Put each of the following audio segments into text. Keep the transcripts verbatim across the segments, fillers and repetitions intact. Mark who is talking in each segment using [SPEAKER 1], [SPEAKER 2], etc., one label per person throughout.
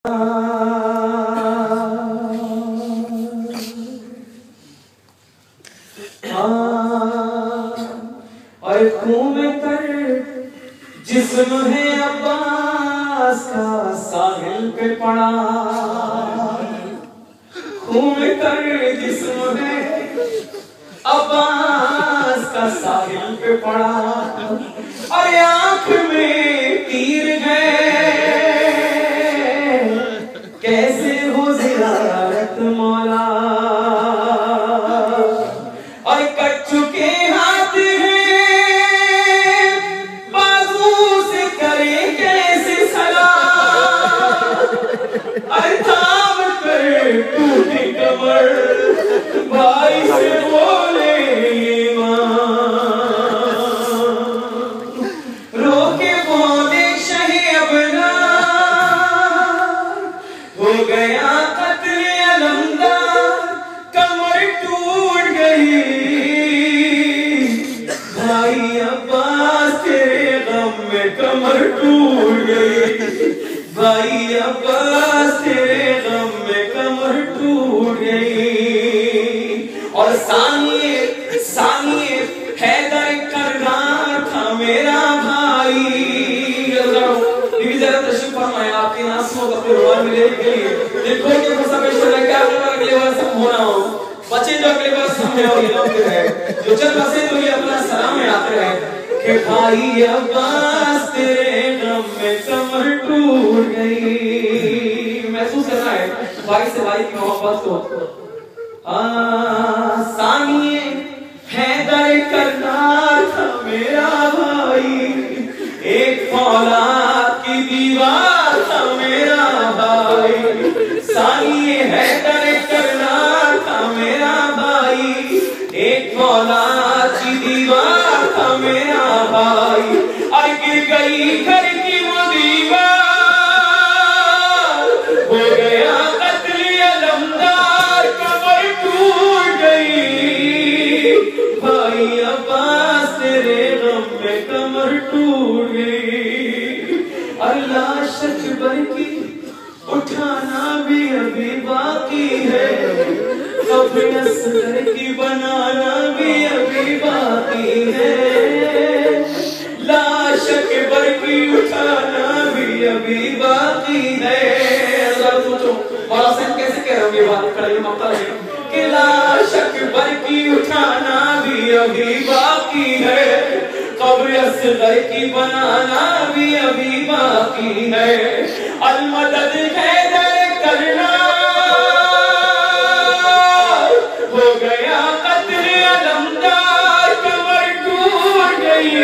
[SPEAKER 1] और खून कर जिस्म है अब्बास का साहिल पे पड़ा, खून कर जिस्म है अब्बास का साहिल पे पड़ा, और आंख में तीर है कैसे हो ज़ियारत मौला, और कट चुके हाथ हैं बाजू से करे कैसे सला, और थाम कर टूटी कमर भाई से बोले रोके बोले शहे अपना हो गया कत्ल अलमदार, कमर टूट गई भाई अब्बास तेरे गम में कमर टूट गई, भाई अब्बास तेरे गम में कमर टूट गई। और सानिए सानिए हैदर करदार था मेरा भाई, जरा तशरीफ फरमाए आपके आंसुओं का रुमाल मिलने के लिए। देखो कि मुसा पेशा क्या अगले बार सब होना हो, बच्चे जो अगले बार सामने और ये लोग रहे जो चल बसे तो ये अपना सलाम याद रहे कि भाई अब्बास तेरे गम में कमर टूट गई। महसूस करना है भाई से भाई की मोहब्बत को। सानिए हैदर करदार था मेरा भाई, एक फौलाद की दीवार था मेरा भाई, सानिए हैदर करदार था मेरा भाई, एक फौलाद की दीवार था मेरा भाई, और गिर गई घर की वो दीवार हो गया कत्ल अलमदार, कमर टूट गई भाई अब्बास तेरे गम में कमर टूट गई। अल्लाह शक्बर की उठाना भी अभी बाकी है, कब्र असगर की बनाना भी अभी बाकी है, लाश अकबर की उठाना भी अभी बाकी है। सोचो बड़ा सन कैसे कह रहा हूँ ये बात खड़े मक्का में कि लाश अकबर की उठाना भी अभी बाकी है, कब्र असगर की बनाना भी अभी बाकी है। अलमदद हैदर करना हो गया कत्ल अलमदार, कमर टूट गई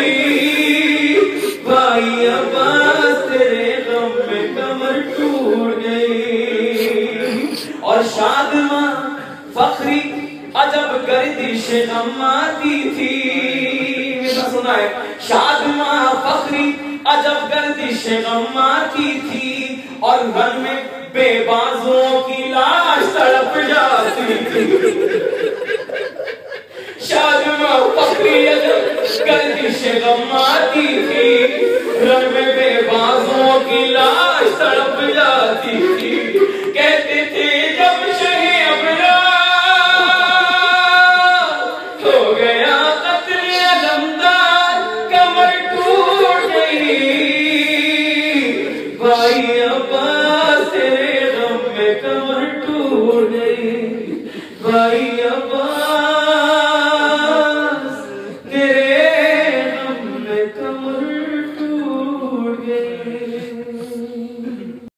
[SPEAKER 1] भाई अब्बास तेरे गम में कमर टूट गई। और शादमा फखरी अजब गर्दिश गमाती थी, मेरा सुना है शादमा फखरी अजब गर्दिश गमाती थी, और घर में बेबाजों की लाश तड़प जाती थी। शादमा फखरी अजब गर्दिश गमाती थी, घर में बेबाजों की लाश तड़प जाती थी। कहते थे जब शहे अपना हो गया कत्ल अलमदार, कमर टूट गई भाई अब्बास तेरे गम में कमर टूट गई, भाई अब्बास तेरे गम में कमर टूट गई।